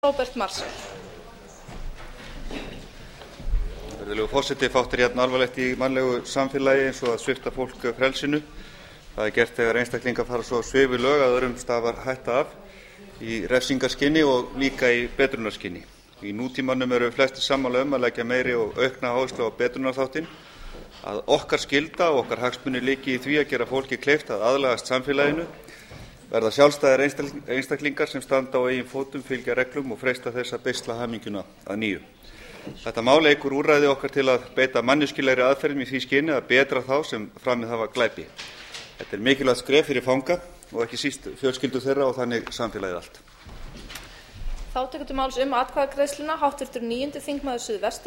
Robert Marshall. Virðulegur forseti, fátt jafn alvarlegt í mannlegu samfélagi eins og að svipta fólk frelsinu. Það gert þegar einstaklingar fara svo á svig við lög að öðrum stafar hætta af í refsingarskyni og líka í betrunarskyni. Í nútímanum eru flestir sammála að leggja meiri og aukna áherslu á betrunarþáttinn, að okkar skylda og okkar hagsmunir liggi í því að gera fólki kleift að aðlagast samfélaginu, verða sjálfstæðir einstaklingar sem standa á eigin fótum, fylgja reglum og freista þess að beisla hamingjuna að nýju. Þetta mál eykur úrræði okkar til að beita manneskjulegri aðferðum í því skyni að betra þá sem framið hafa glæpi. Þetta mikilvægt skref fyrir fanga og ekki síst fjölskyldur þeirra og þannig samfélagið allt. Þá tekur til máls atkvæðagreiðsluna hv. 9. þingmaður Suðvesturkjördæmis